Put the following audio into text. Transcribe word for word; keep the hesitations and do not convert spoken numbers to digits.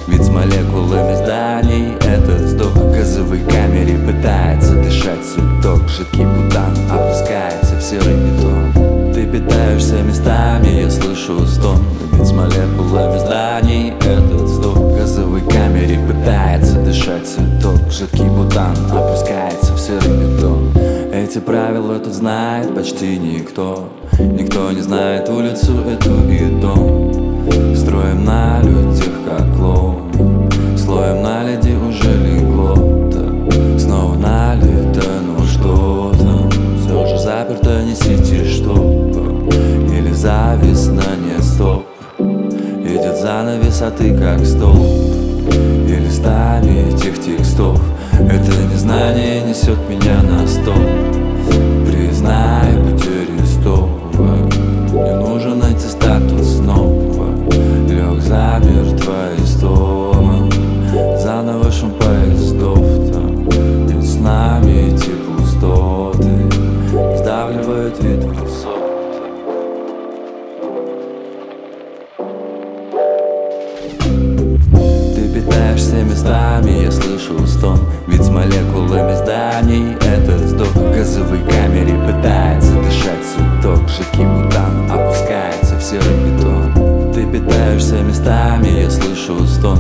Ведь с молекулами зданий этот вздох в газовой камере пытается дышать цветок. Жидкий бутан опускается в серый бетон. Ты питаешься местами, я слышу стон. Ведь с молекулами зданий этот вздох в газовой камере пытается дышать цветок. Жидкий бутан опускается в серый бетон. Эти правила тут знает почти никто. Никто не знает улицу эту и дом. Строим на людях как клоуны. Слоем наледи уже легло-то. Снова налито, но что-то все же заперто, несите что-то. Или зависно, нет, стоп. Идет занавес, а ты как столб. И листами этих текстов это незнание несет меня на стол. Признай потери снова. Мне нужен антистатут снова. Лег замертво из дома. Заново шум поездов-то. Ведь с нами эти пустоты сдавливают вид высот. Питаешься местами, я слышу стон. Ведь с молекулами зданий этот вздох в газовой камере пытается дышать цветок. Жидкий бутан опускается в серый бетон. Ты питаешься местами, я слышу стон.